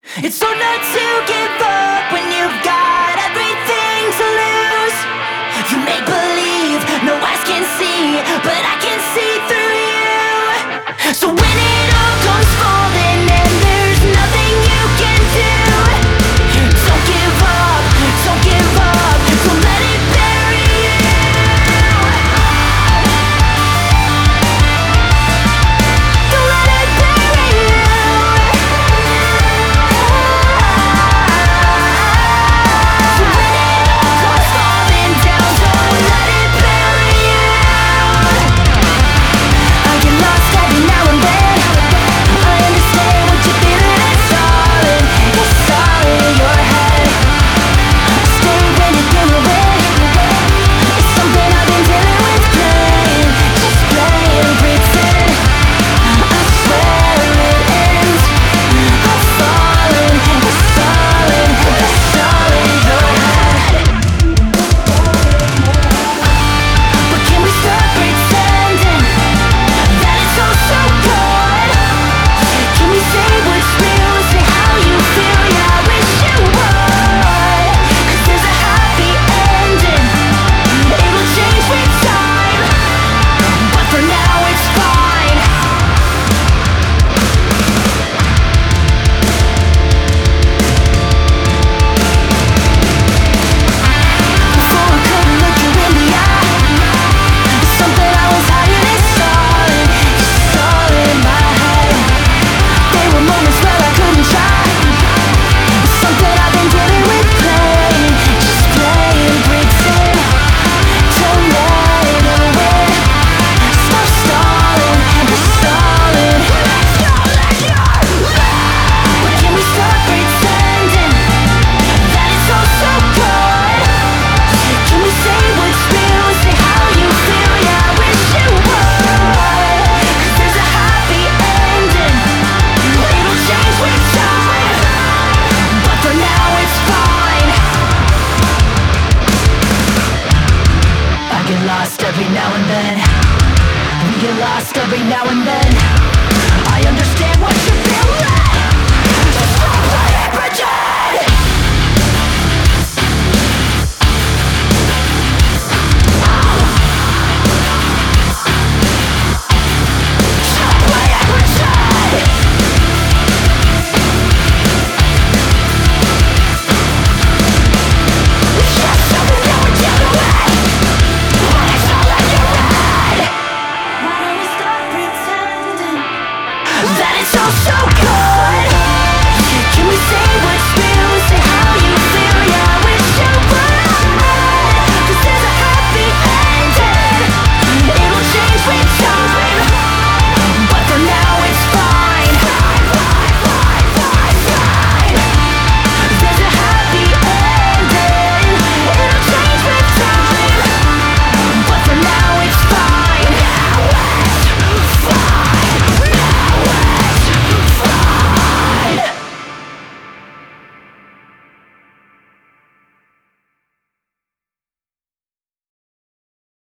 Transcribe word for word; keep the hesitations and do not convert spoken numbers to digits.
It's so not to give up when you've got everything to lose. You make believe no eyes can see, but I can see through you. So when it all comes falling and there's nothing you can do, don't give up, don't give up, don't let it bury you. Don't let it bury you. So when it all comes falling down, don't let it bury you. I get lost every now and then. I understand what you're feeling. It's all in, it's all in your head. Stay when you're feeling it. It's something I've been dealing with, playing, just playing, pretend. I swear it ends. I'm falling, it's all in, it's all in your head. But can we stop pretending that it's all so good? Can we say what's real, say how you feel? Yeah, I wish you would. 'Cause there's a happy ending. It'll change with time, but for now it's fine. Before I couldn't look you in the eye. Something I was hiding, it's all in, it's all in my head. There were moments where I couldn't try. Something I've been dealing with, playing, just playing, pretend. Don't let it win. Stop stalling, it's all in. But can we stop pretending that it's all so good? Can we say what's real, say how you feel? Yeah, I wish you would. 'Cause there's a happy ending. It'll change with time, but for now it's fine. I get lost every now and then. We get lost every now and then.